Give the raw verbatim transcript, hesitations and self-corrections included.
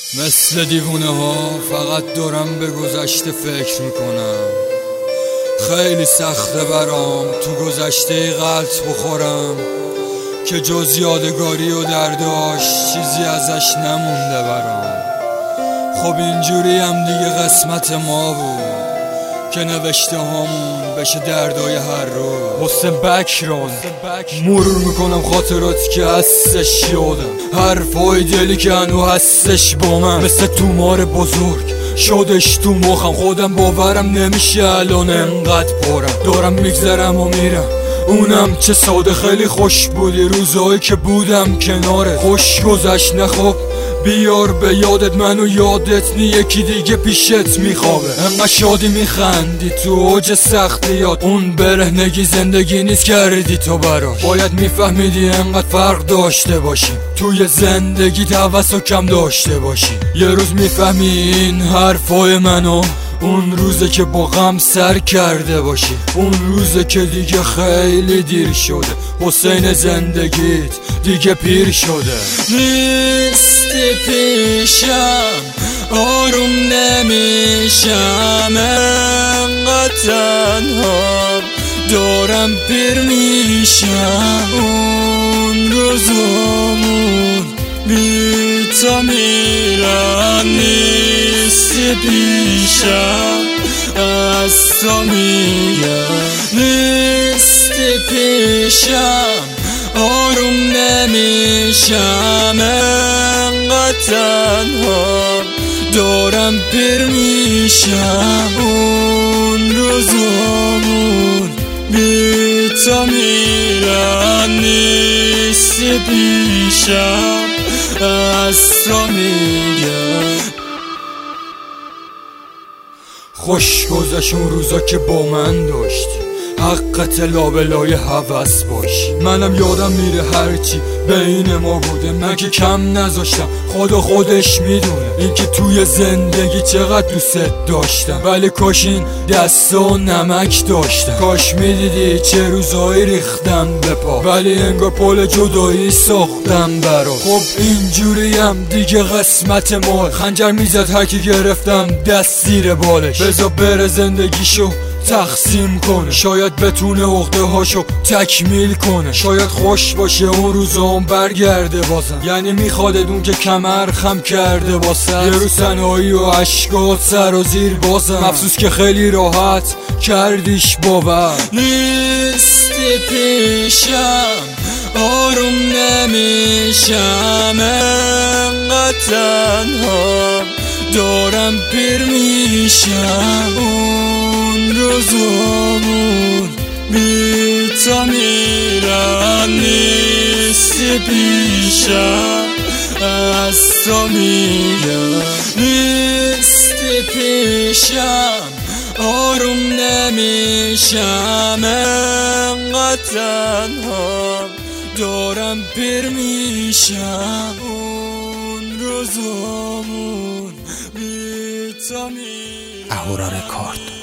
مثل دیوونه ها فقط دارم به گذشته فکر میکنم. خیلی سخته برام تو گذشته غلط بخورم که جز یادگاری و درداش چیزی ازش نمونده برام. خب اینجوری هم دیگه قسمت ما بود که نوشته هامون بشه دردای هر روز. حسن بکران مرور میکنم خاطراتی که هستش یادم، حرفای دلی که هنو هستش با من، مثل تومار بزرگ شدش تو مخم. خودم باورم نمیشه الان انقدر پرم، دارم میگذرم و میرم اونم چه ساده. خیلی خوش بودی روزایی که بودم کنارت، خوش گذشت نخواب بیار به یادت منو یادت نی یکی دیگه پیشت میخوابه. انقدر شادی میخندی تو اوج سختیات، اون برهنگی زندگی نیست کردی تو براش. باید میفهمیدی انقدر فرق داشته باشیم توی زندگی، هوس و کم داشته باشی. یه روز میفهمی این حرفای منو، اون روزه که با غم سر کرده باشی، اون روزه که دیگه خیلی دیر شده، حسین زندگیت دیگه پیر شده. نیستی پیشم آروم نمیشم، انقدر تنها دارم پیر میشم. اون روزمون بی تا میرن، نیستی پیشم از تو میگم. نیستی پیشم آروم نمیشم، انقدر تنها دارم پیر میشم. اون روزمون بی تا میرن، نیستی پیشم از تو میگم. خوش گذشت اون روزا که با من داشتی، حقت لابلای هوس باشی. منم یادم میره هرچی بین ما بوده، من که کم نذاشتم، خدا خودش میدونه این که توی زندگی چقدر دوست داشتم. ولی کاش این دستا نمک داشتم، کاش میدیدی چه روزایی ریختم به پا، ولی انگار پل جدایی ساختم برا. خب اینجوری هم دیگه قسمت ما، خنجر میزد هر کی گرفتم دست زیر بالش. بذار بره زندگیشو تقسیم کنه، شاید بتونه عقده هاشو تکمیل کنه، شاید خوش باشه اون روزام برگرده بازم. یعنی میخواد اون که کمر خم کرده واسه یه روز تنهایی و عشقات سر و زیر بازم. افسوس که خیلی راحت کردیش باور. نیستی پیشم آروم نمیشم، انقدر تنها دارم پیر میشم. اون روزمون بی تا میرن، نیستی پیشم از تو میگم. نیستی پیشم آروم نمیشم، انقدر تنها دارم پیر میشم. اون روزمون بی تا میرن. اهورا رکارد.